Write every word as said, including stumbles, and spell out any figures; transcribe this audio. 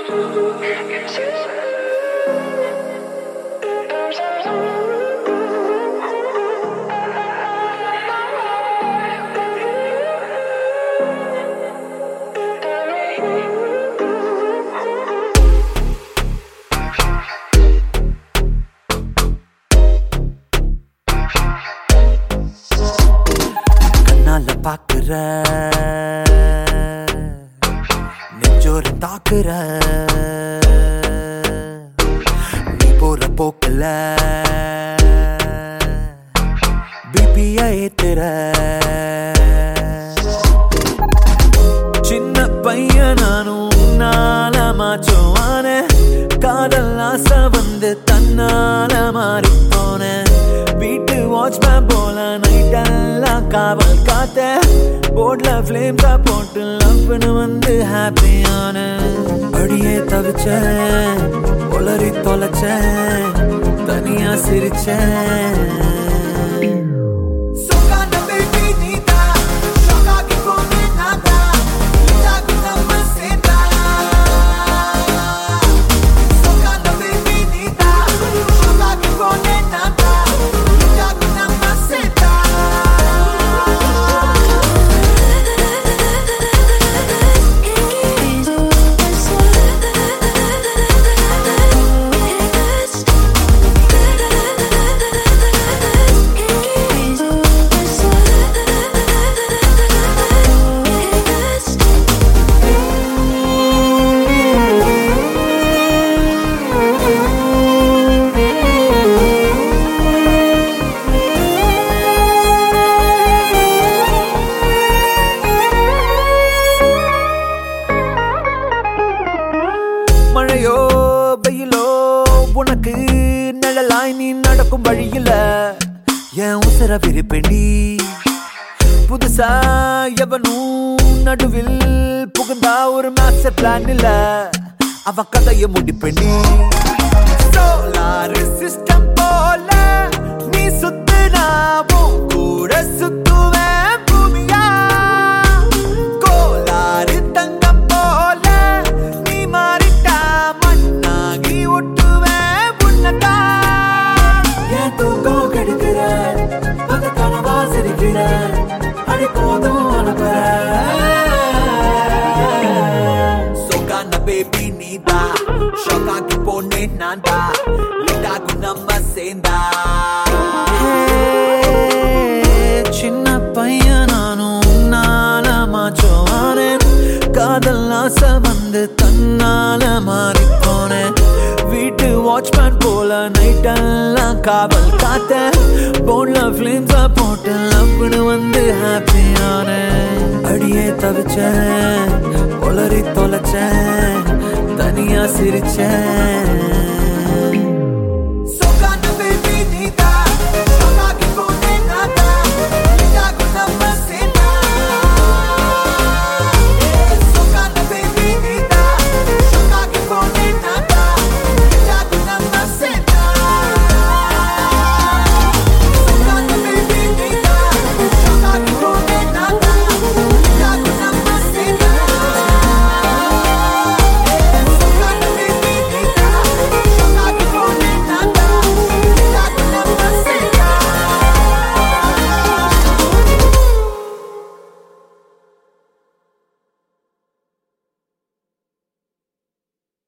பாக்குற நெஞ்சோர தாக்குற நீ போற போக்கல பிபியா ஏத்துற சின்ன பையன் நானும் நால மாச்சோவான காதல் ஆசை வந்து தன்னால மாறி போன வீட்டு வாட்ச்மேன் போல நைட்டெல்லாம் காவல் காத்த போர்ட்ல ஃபிளேம்ஸா போட்டு லவ்னு வந்து ஹாப்பியான அடியே தவிச்சேன் உளறி தொலைச்சேன் தனியா சிரிச்சேன் மழையோ வெயிலோ உனக்கு நிழலாய் நீ நடக்கும் வழியில என் உசர விரிப்பெண்டி புதுசா எவனும் நடுவில் புகுந்தா ஒரு மாஸ்டர் பிளான் இல்ல அவன் கதைய முடிப்பெண்டி சோலார் சிஸ்டம் போல நீ சுத்துனாவும் கூட சுத்துவேன் பூமியா கோலாறு தங்கம் போல நீ மாறிட்டா மண்ணாகி ஒட்டுவேன் புண்ணட்டா ஏன் தூக்கம் கெடுக்கிற அந்த கனவா சிரிக்கிற அடி போதும் அனுப்புற சொக்கான பேபி நீதா ஷோக்காக்கி போனே நான்தா லிட்டாக்கும் நம்ம சேர்ந்தா சின்ன பையன் நானும் நால மாச்சோவானே காதல் ஆசை வந்து தன்னால மாறி போனேன் வீட்டு வாட்ச்மேன் போல நைட்டெல்லாம் காவல் காத்த போன்ல ஃபிளேம்ஸா போட்டு லவ்னு வந்து ஹாப்பியான அடியே தவிச்சேன் உளறி தொலைச்சேன் தனியா சிரிச்சேன்